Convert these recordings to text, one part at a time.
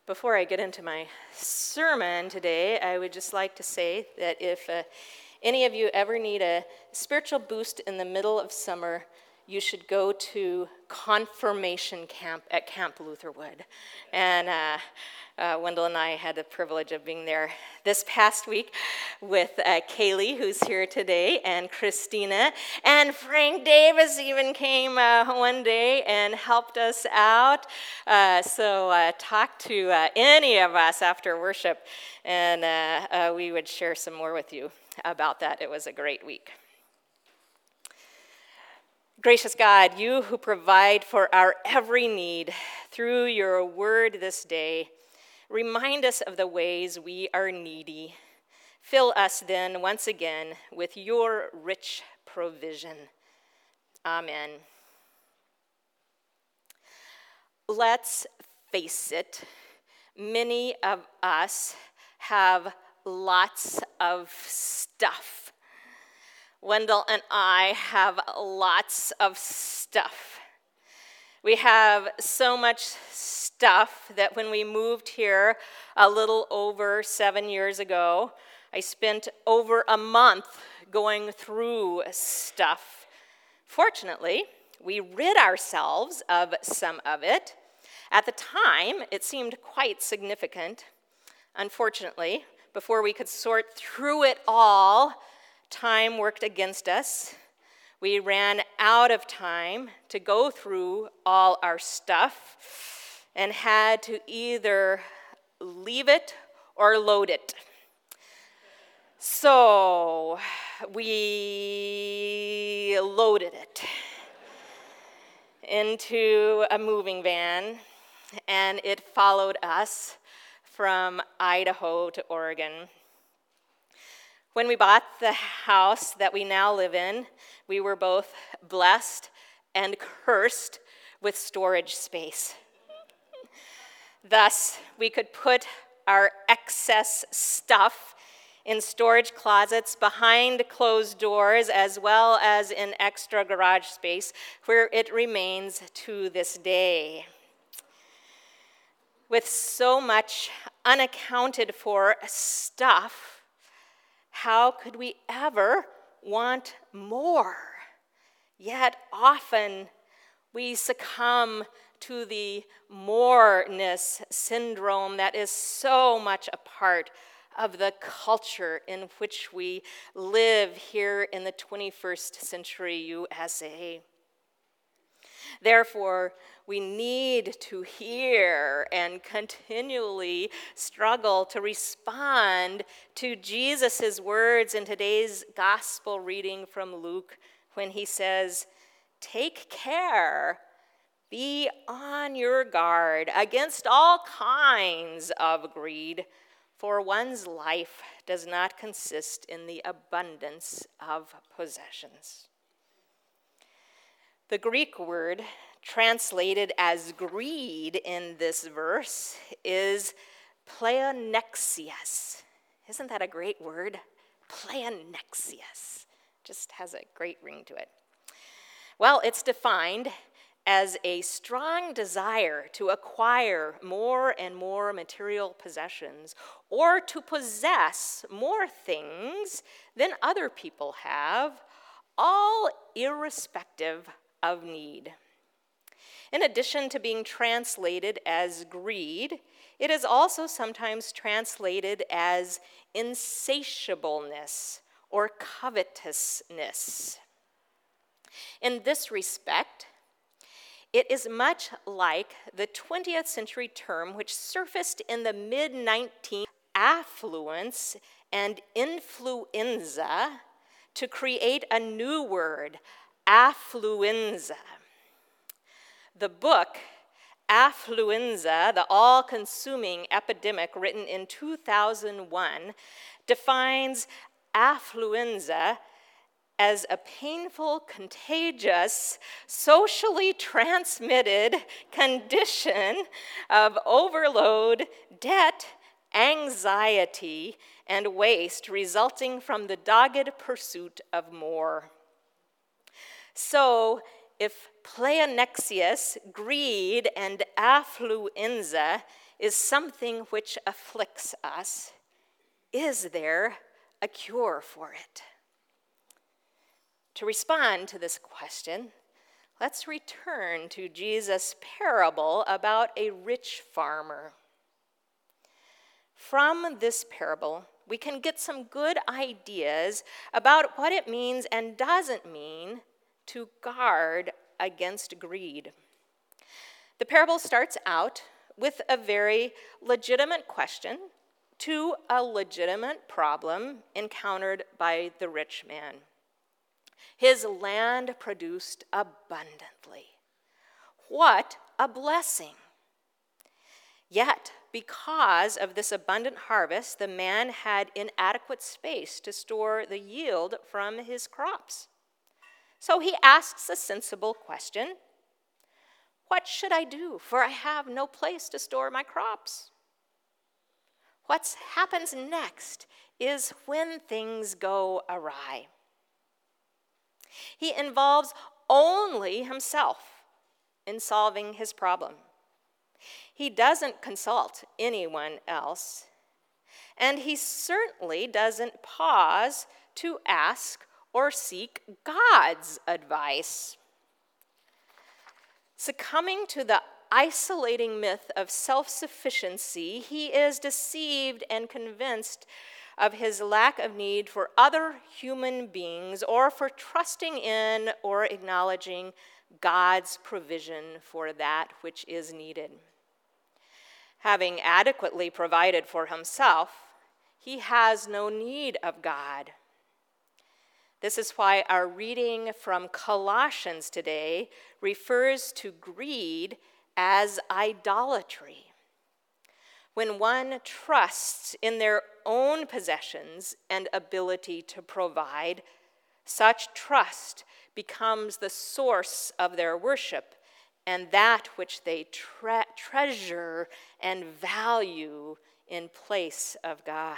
Before I get into my sermon today, I would just like to say that if any of you ever need a spiritual boost in the middle of summer, you should go to confirmation camp at Camp Lutherwood. And Wendell and I had the privilege of being there this past week with Kaylee, who's here today, and Christina. And Frank Davis even came one day and helped us out. So talk to any of us after worship, and we would share some more with you about that. It was a great week. Gracious God, you who provide for our every need through your word this day, remind us of the ways we are needy. Fill us then once again with your rich provision. Amen. Let's face it, many of us have lots of stuff. Wendell and I have lots of stuff. We have so much stuff that when we moved here a little over 7 years ago, I spent over a month going through stuff. Fortunately, we rid ourselves of some of it. At the time, it seemed quite significant. Unfortunately, before we could sort through it all, time worked against us. We ran out of time to go through all our stuff and had to either leave it or load it. So we loaded it into a moving van, and it followed us from Idaho to Oregon. When we bought the house that we now live in, we were both blessed and cursed with storage space. Thus, we could put our excess stuff in storage closets behind closed doors, as well as in extra garage space, where it remains to this day. With so much unaccounted for stuff, how could we ever want more? Yet often we succumb to the moreness syndrome that is so much a part of the culture in which we live here in the 21st century USA. Therefore, we need to hear and continually struggle to respond to Jesus' words in today's gospel reading from Luke when he says, "Take care, be on your guard against all kinds of greed, for one's life does not consist in the abundance of possessions." The Greek word translated as greed in this verse is pleonexias. Isn't that a great word? Pleonexias. Just has a great ring to it. Well, it's defined as a strong desire to acquire more and more material possessions, or to possess more things than other people have, all irrespective of need. In addition to being translated as greed, it is also sometimes translated as insatiableness or covetousness. In this respect, it is much like the 20th century term which surfaced in the mid-19th affluence and influenza to create a new word, affluenza. The book, Affluenza, the all-consuming epidemic, written in 2001, defines affluenza as a painful, contagious, socially transmitted condition of overload, debt, anxiety, and waste resulting from the dogged pursuit of more. So, if pleonexias, greed, and affluenza is something which afflicts us. Is there a cure for it? To respond to this question, let's return to Jesus' parable about a rich farmer. From this parable, we can get some good ideas about what it means and doesn't mean to guard against greed. The parable starts out with a very legitimate question to a legitimate problem encountered by the rich man. His land produced abundantly. What a blessing! Yet, because of this abundant harvest, the man had inadequate space to store the yield from his crops. So he asks a sensible question: what should I do, for I have no place to store my crops? What happens next is when things go awry. He involves only himself in solving his problem. He doesn't consult anyone else, and he certainly doesn't pause to ask or seek God's advice. Succumbing to the isolating myth of self-sufficiency, he is deceived and convinced of his lack of need for other human beings or for trusting in or acknowledging God's provision for that which is needed. Having adequately provided for himself, he has no need of God. This is why our reading from Colossians today refers to greed as idolatry. When one trusts in their own possessions and ability to provide, such trust becomes the source of their worship and that which they treasure and value in place of God.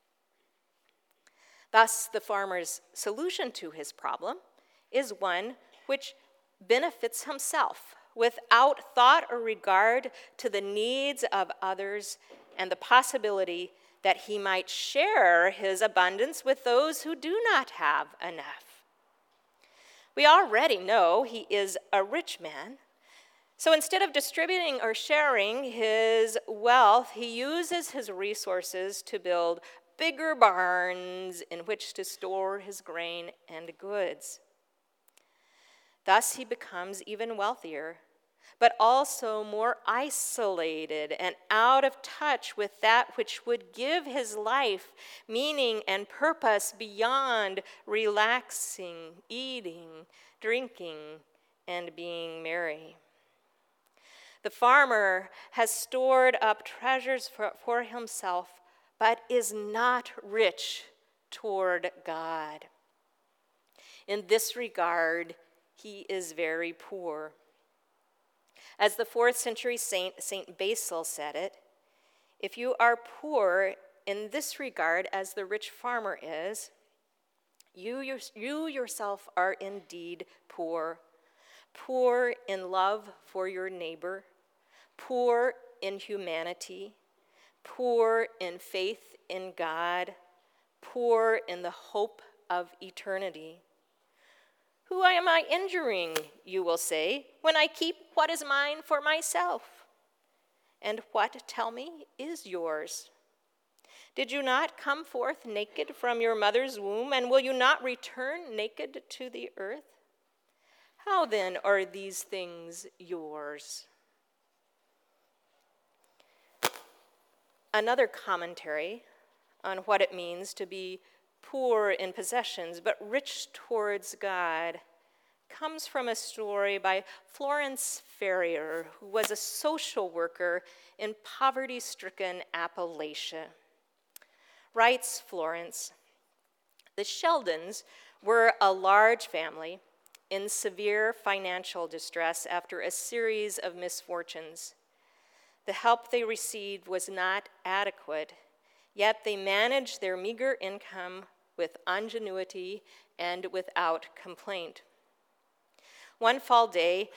Thus, the farmer's solution to his problem is one which benefits himself without thought or regard to the needs of others and the possibility that he might share his abundance with those who do not have enough. We already know he is a rich man, so instead of distributing or sharing his wealth, he uses his resources to build bigger barns in which to store his grain and goods. Thus he becomes even wealthier, but also more isolated and out of touch with that which would give his life meaning and purpose beyond relaxing, eating, drinking, and being merry. The farmer has stored up treasures for himself, but is not rich toward God. In this regard, he is very poor. As the 4th century saint, St. Basil, said it, if you are poor in this regard as the rich farmer is, you yourself are indeed poor. Poor in love for your neighbor, poor in humanity, poor in faith in God, poor in the hope of eternity. Who am I injuring, you will say, when I keep what is mine for myself? And what, tell me, is yours? Did you not come forth naked from your mother's womb, and will you not return naked to the earth? How then are these things yours? Another commentary on what it means to be poor in possessions but rich towards God comes from a story by Florence Ferrier, who was a social worker in poverty-stricken Appalachia. Writes Florence, the Sheldons were a large family in severe financial distress after a series of misfortunes. The help they received was not adequate, yet they managed their meager income with ingenuity and without complaint. One fall day,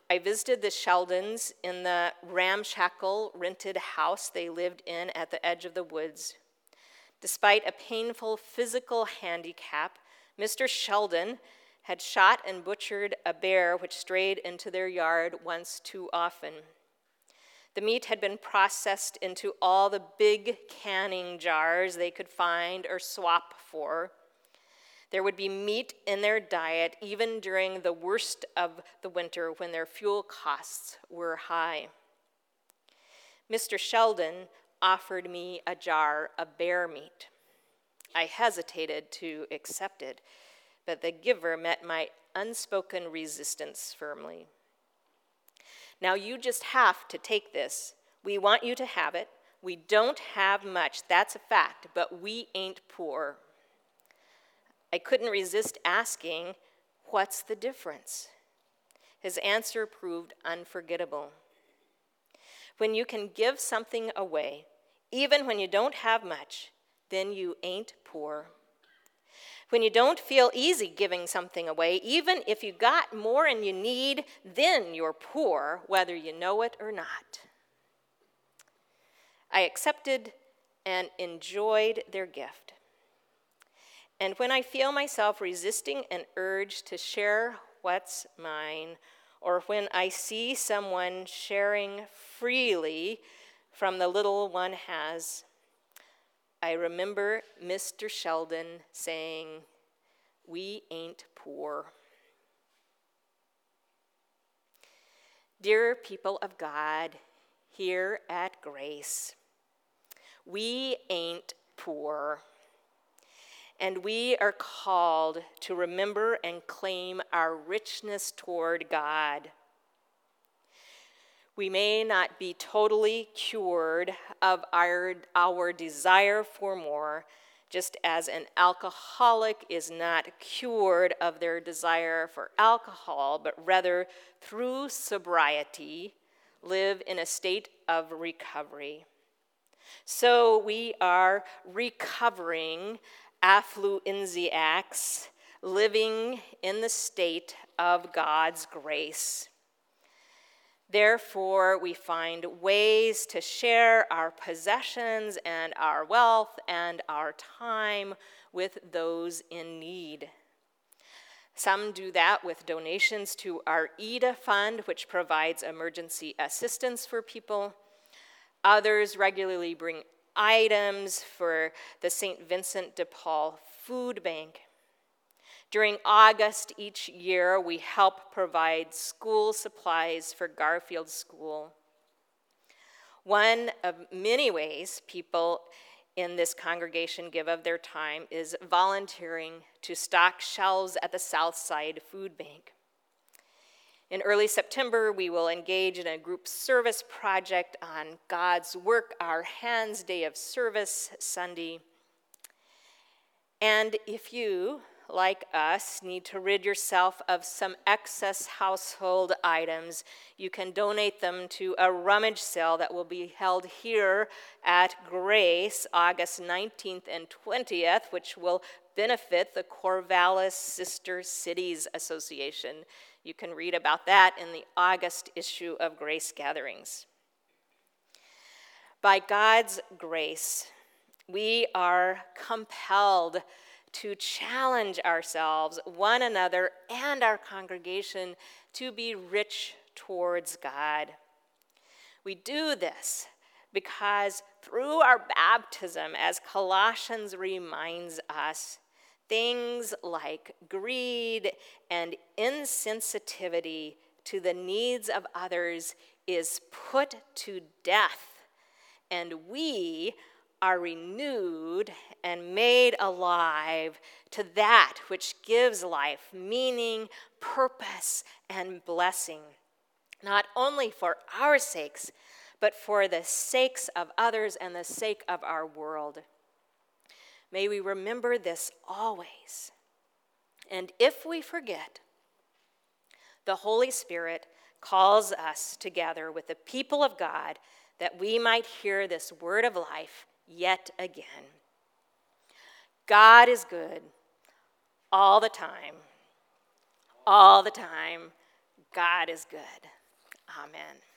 I visited the Sheldons in the ramshackle rented house they lived in at the edge of the woods. Despite a painful physical handicap, Mr. Sheldon had shot and butchered a bear which strayed into their yard once too often. The meat had been processed into all the big canning jars they could find or swap for. There would be meat in their diet even during the worst of the winter when their fuel costs were high. Mr. Sheldon offered me a jar of bear meat. I hesitated to accept it, but the giver met my unspoken resistance firmly. Now you just have to take this. We want you to have it. We don't have much, that's a fact, but we ain't poor. I couldn't resist asking, what's the difference? His answer proved unforgettable. When you can give something away, even when you don't have much, then you ain't poor. When you don't feel easy giving something away, even if you got more than you need, then you're poor, whether you know it or not. I accepted and enjoyed their gift. And when I feel myself resisting an urge to share what's mine, or when I see someone sharing freely from the little one has, I remember Mr. Sheldon saying, "We ain't poor." Dear people of God, here at Grace, we ain't poor. And we are called to remember and claim our richness toward God. We may not be totally cured of our desire for more, just as an alcoholic is not cured of their desire for alcohol, but rather through sobriety live in a state of recovery. So we are recovering affluenziacs living in the state of God's grace. Therefore, we find ways to share our possessions and our wealth and our time with those in need. Some do that with donations to our EDA fund, which provides emergency assistance for people. Others regularly bring items for the St. Vincent de Paul Food Bank. During August each year, we help provide school supplies for Garfield School. One of many ways people in this congregation give of their time is volunteering to stock shelves at the Southside Food Bank. In early September, we will engage in a group service project on God's Work, Our Hands Day of Service Sunday. And if you, like us, need to rid yourself of some excess household items, you can donate them to a rummage sale that will be held here at Grace August 19th and 20th, which will benefit the Corvallis Sister Cities Association. You can read about that in the August issue of Grace Gatherings. By God's grace, we are compelled to challenge ourselves, one another, and our congregation to be rich towards God. We do this because through our baptism, as Colossians reminds us, things like greed and insensitivity to the needs of others is put to death, and we are renewed and made alive to that which gives life, meaning, purpose, and blessing, not only for our sakes, but for the sakes of others and the sake of our world. May we remember this always. And if we forget, the Holy Spirit calls us together with the people of God that we might hear this word of life yet again. God is good all the time. All the time, God is good. Amen.